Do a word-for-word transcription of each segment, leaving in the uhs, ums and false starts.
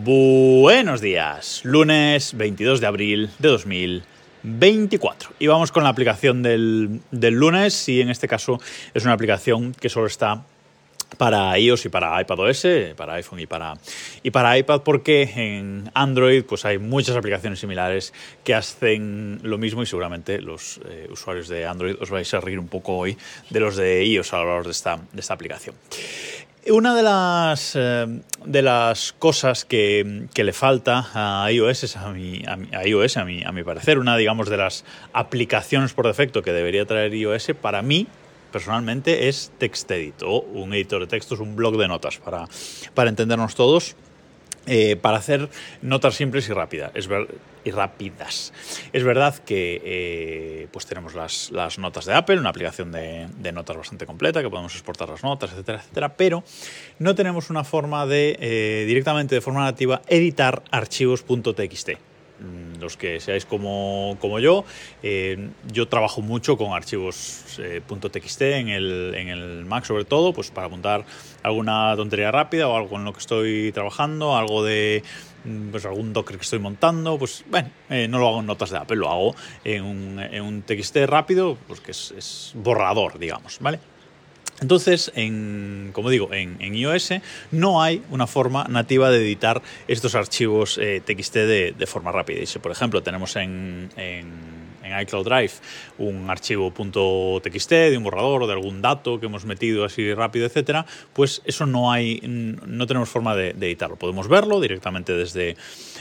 Buenos días, lunes veintidós de abril de dos mil veinticuatro. Y vamos con la aplicación del, del lunes, y en este caso es una aplicación que solo está para iOS y para iPadOS, para iPhone y para, y para iPad, porque en Android pues hay muchas aplicaciones similares que hacen lo mismo, y seguramente los eh, usuarios de Android os vais a reír un poco hoy de los de iOS a lo largo de esta, de esta aplicación. Una de las, eh, de las cosas que, que le falta a iOS, es a, mi, a, mi, a iOS a, mi, a mi parecer, una digamos de las aplicaciones por defecto que debería traer iOS, para mí personalmente, es TextEdit, o un editor de textos, un blog de notas, para, para entendernos todos. Eh, para hacer notas simples y rápidas. Es ver, y rápidas. Es verdad que eh, pues tenemos las, las notas de Apple, una aplicación de, de notas bastante completa, que podemos exportar las notas, etcétera, etcétera, pero no tenemos una forma de, eh, directamente de forma nativa, editar archivos .txt. Los que seáis como, como yo, eh, yo trabajo mucho con archivos eh, .txt en el, en el Mac, sobre todo, pues para apuntar alguna tontería rápida o algo en lo que estoy trabajando, algo de pues algún Docker que estoy montando. Pues bueno, eh, no lo hago en notas de Apple, lo hago en un, en un T X T rápido, pues que es, es borrador, digamos, ¿vale? Entonces, en, como digo, en, en iOS no hay una forma nativa de editar estos archivos eh, T X T de, de forma rápida. Y si, por ejemplo, tenemos en, en, en iCloud Drive un archivo .txt de un borrador o de algún dato que hemos metido así rápido, etcétera, pues eso no hay, no tenemos forma de, de editarlo. Podemos verlo directamente desde,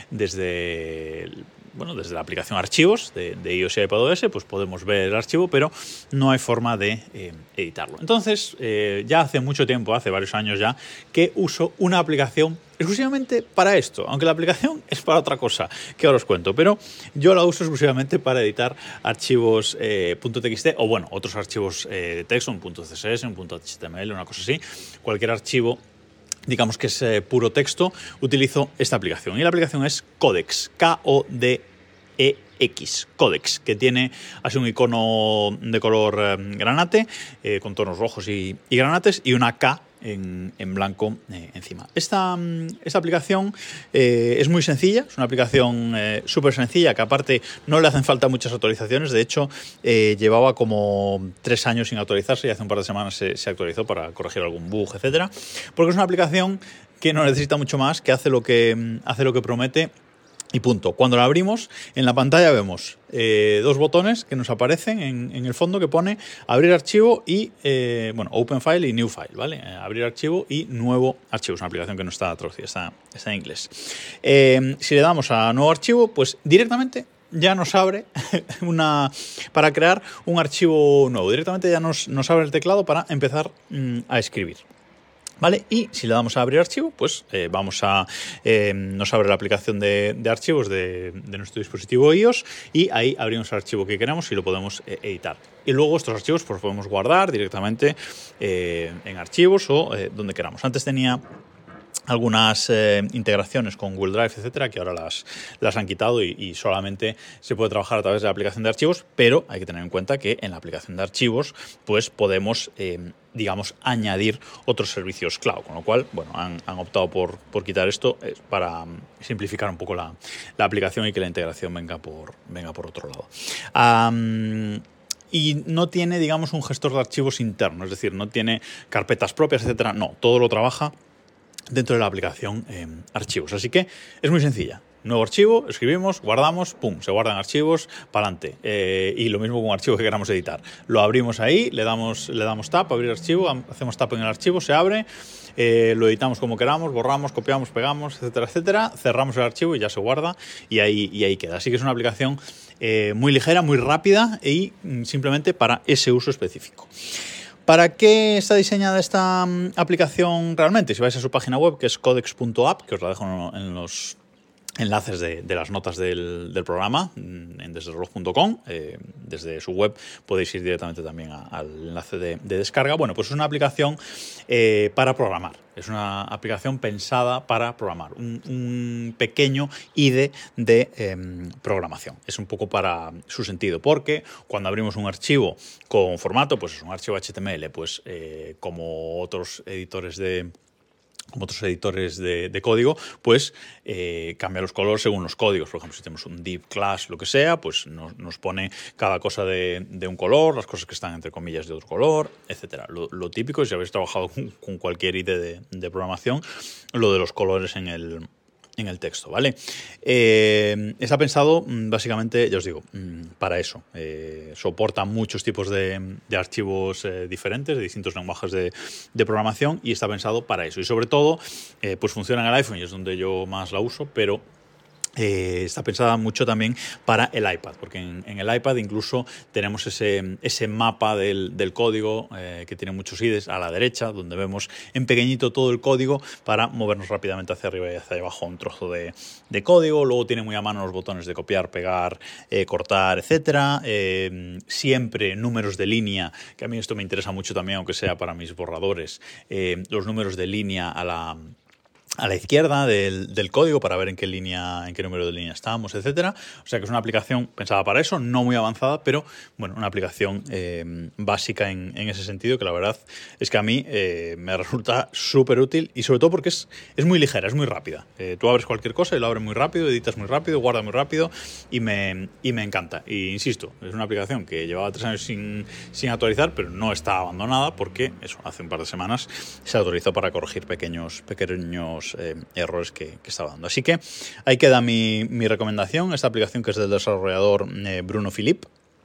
desde el, Bueno, desde la aplicación Archivos de, de iOS y iPadOS, pues podemos ver el archivo, pero no hay forma de eh, editarlo. Entonces, eh, ya hace mucho tiempo, hace varios años ya, que uso una aplicación exclusivamente para esto, aunque la aplicación es para otra cosa, que ahora os cuento, pero yo la uso exclusivamente para editar archivos eh, .txt, o bueno, otros archivos eh, de texto, un .css, un .html, una cosa así, cualquier archivo, digamos que es eh, puro texto, utilizo esta aplicación. Y la aplicación es Codex, K O D E X, Codex, que tiene así un icono de color eh, granate, eh, con tonos rojos y, y granates, y una K en, en blanco eh, encima. Esta, esta aplicación eh, es muy sencilla, es una aplicación eh, súper sencilla, que aparte no le hacen falta muchas actualizaciones. De hecho, eh, llevaba como tres años sin actualizarse, y hace un par de semanas se, se actualizó para corregir algún bug, etcétera, porque es una aplicación que no necesita mucho más, que hace lo que, hace lo que promete. Y punto. Cuando la abrimos, en la pantalla vemos eh, dos botones que nos aparecen en, en el fondo, que pone abrir archivo y, eh, bueno, open file y new file, ¿vale? Eh, abrir archivo y nuevo archivo. Es una aplicación que no está traducida, está, está en inglés. Eh, si le damos a nuevo archivo, pues directamente ya nos abre una para crear un archivo nuevo. Directamente ya nos, nos abre el teclado para empezar mmm, a escribir. ¿Vale? Y si le damos a abrir archivo, pues eh, vamos a eh, nos abre la aplicación de, de archivos de, de nuestro dispositivo iOS, y ahí abrimos el archivo que queremos y lo podemos eh, editar. Y luego estos archivos pues podemos guardar directamente eh, en archivos o eh, donde queramos. Antes tenía algunas eh, integraciones con Google Drive, etcétera, que ahora las, las han quitado, y, y solamente se puede trabajar a través de la aplicación de archivos, pero hay que tener en cuenta que en la aplicación de archivos pues podemos, eh, digamos, añadir otros servicios cloud, con lo cual, bueno, han, han optado por, por quitar esto eh, para simplificar un poco la, la aplicación y que la integración venga por, venga por otro lado. Um, Y no tiene, digamos, un gestor de archivos interno, es decir, no tiene carpetas propias, etcétera. No, todo lo trabaja dentro de la aplicación eh, archivos. Así que es muy sencilla. Nuevo archivo, escribimos, guardamos, pum, se guardan archivos, para adelante. Eh, y lo mismo con archivos que queramos editar. Lo abrimos ahí, le damos, le damos tap, abrir archivo, hacemos tap en el archivo, se abre, eh, lo editamos como queramos, borramos, copiamos, pegamos, etcétera, etcétera. Cerramos el archivo y ya se guarda, y ahí, y ahí queda. Así que es una aplicación eh, muy ligera, muy rápida, y mm, simplemente para ese uso específico. ¿Para qué está diseñada esta um, aplicación realmente? Si vais a su página web, que es codex punto app, que os la dejo en los enlaces de, de las notas del, del programa en desde reloj punto com, eh, desde su web podéis ir directamente también a, al enlace de, de descarga. Bueno, pues es una aplicación eh, para programar, es una aplicación pensada para programar, un, un pequeño I D E de eh, programación. Es un poco para su sentido, porque cuando abrimos un archivo con formato, pues es un archivo H T M L, pues eh, como otros editores de como otros editores de, de código, pues eh, cambia los colores según los códigos. Por ejemplo, si tenemos un div, class, lo que sea, pues nos, nos pone cada cosa de, de un color, las cosas que están entre comillas de otro color, etcétera. Lo, lo típico, si habéis trabajado con, con cualquier I D de, de programación, lo de los colores en el... en el texto, ¿vale? Eh, está pensado básicamente, ya os digo, para eso. Eh, soporta muchos tipos de, de archivos eh, diferentes, de distintos lenguajes de, de programación, y está pensado para eso. Y sobre todo, eh, pues funciona en el iPhone y es donde yo más la uso, pero Eh, está pensada mucho también para el iPad, porque en, en el iPad incluso tenemos ese, ese mapa del, del código eh, que tiene muchos I Ds a la derecha, donde vemos en pequeñito todo el código para movernos rápidamente hacia arriba y hacia abajo un trozo de, de código. Luego tiene muy a mano los botones de copiar, pegar, eh, cortar, etcétera. Eh, siempre números de línea, que a mí esto me interesa mucho también, aunque sea para mis borradores, eh, los números de línea a la... a la izquierda del, del código para ver en qué línea, en qué número de línea estamos, etcétera. O sea que es una aplicación pensada para eso, no muy avanzada, pero bueno, una aplicación eh, básica en, en ese sentido, que la verdad es que a mí eh, me resulta súper útil, y sobre todo porque es, es muy ligera, es muy rápida. Eh, tú abres cualquier cosa y lo abres muy rápido, editas muy rápido, guardas muy rápido, y me, y me encanta. Y insisto, es una aplicación que llevaba tres años sin, sin actualizar, pero no está abandonada, porque eso, hace un par de semanas se actualizó para corregir pequeños, pequeños Eh, errores que, que estaba dando. Así que ahí queda mi, mi recomendación, esta aplicación que es del desarrollador eh, Bruno Philipp.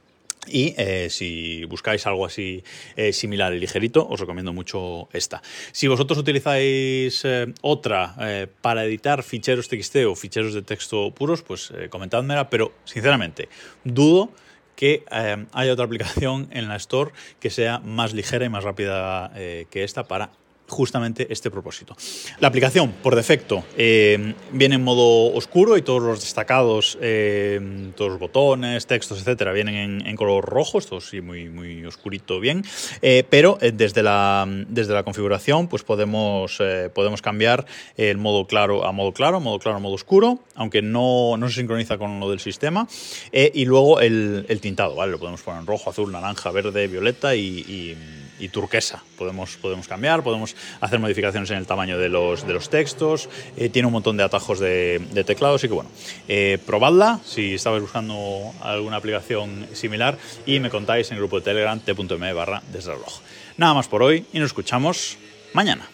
Y eh, si buscáis algo así eh, similar y ligerito, os recomiendo mucho esta. Si vosotros utilizáis eh, otra eh, para editar ficheros T X T o ficheros de texto puros, pues eh, comentádmela, pero sinceramente dudo que eh, haya otra aplicación en la Store que sea más ligera y más rápida eh, que esta para justamente este propósito. La aplicación, por defecto, eh, viene en modo oscuro y todos los destacados, eh, todos los botones, textos, etcétera, vienen en, en color rojo, esto sí, muy, muy oscurito, bien, eh, pero eh, desde, la, desde la configuración pues podemos, eh, podemos cambiar el modo claro a modo claro, modo claro a modo oscuro, aunque no, no se sincroniza con lo del sistema, eh, y luego el, el tintado, ¿vale? Lo podemos poner en rojo, azul, naranja, verde, violeta y, y y turquesa. Podemos, podemos cambiar, podemos hacer modificaciones en el tamaño de los, de los textos, eh, tiene un montón de atajos de, de teclado, así que bueno, eh, probadla si estabais buscando alguna aplicación similar y me contáis en el grupo de Telegram t punto m barra desde el reloj. Nada más por hoy y nos escuchamos mañana.